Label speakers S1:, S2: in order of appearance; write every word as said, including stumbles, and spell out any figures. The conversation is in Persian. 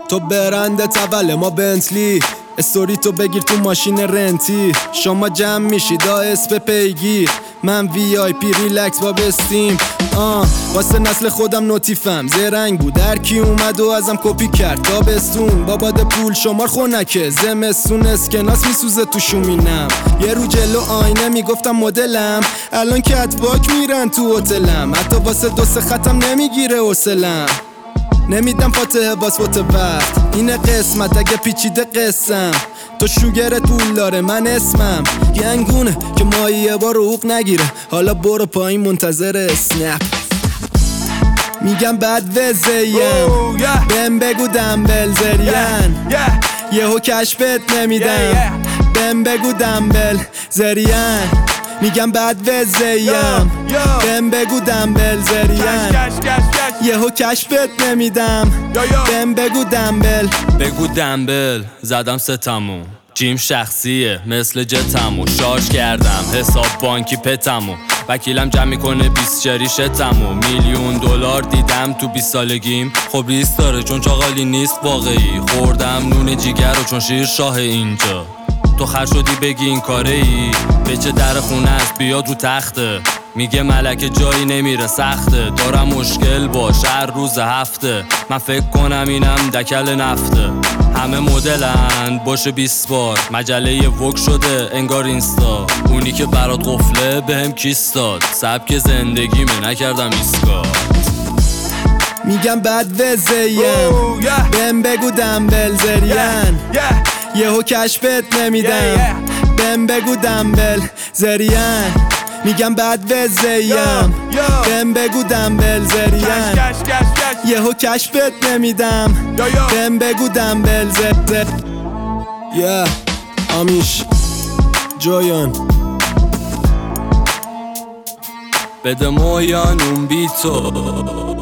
S1: تو برنده تول ما بنتلی، استوری تو بگیر تو ماشین رنتی. شما جمع میشید دا اسم پیگیر، من وی آی پی ریلکس با بستیم. آه واسه نسل خودم نوتیفم زرنگ بود، هر کی اومد و ازم کپی کرد. تابستون با باد پول شمار خونکه، زمستون اسکناس میسوزه تو شومینم. یه رو جلو آینه میگفتم مدلم، الان کتباک میرن تو هتلم. حتی واسه دو سه خطم نمیگیره حوصلم، نمیدم فاتحه باز فوت وقت. اینه قسمت اگه پیچیده قسم، تو شوگر طول داره من اسمم گنگونه که مایی یه بار حقوق نگیره. حالا برو پایین منتظر اسنپ. میگم بد وزیم بهم بگو دنبل زرین، یهو کشفت نمیدم بهم بگو دنبل زرین. میگم بد وزیم بهم بگو دنبل زرین، یهو کشفت نمیدم بهم بگو دنبل.
S2: بگو دنبل زدم ستمو، جیم شخصیه مثل جتمو. شارژ کردم حساب بانکی پتمو، وکیلم جمع میکنه بیست شریشتمو. میلیون دلار دیدم تو بیست سالگیم، خب ریس داره چون چاقالی نیست واقعی. خوردم نون جیگر رو چون شیر شاه اینجا. تو خر شدی بگی این کاره ای، بچه در خونه است بیاد رو تخته. میگه ملکه جایی نمیره سخته، دارم مشکل باش هر روز هفته. من فکر کنم اینم دکل نفته. همه مدلن باشه بیست بار، مجله وک شده انگار اینستا. اونی که برات قفله بهم کیس داد، سبک زندگیمه نکردم ایسکا.
S1: میگم بد وزیم بهم بگو دنبل زرین، یهو کشفت نمیدم بهم بگو دنبل زرین. میگم بد وزیم بهم بگو دنبل زرین، یهو کشفت نمیدم بهم بگو دنبل زر. یا آمیش جویان
S2: بده مویان اون بی تو.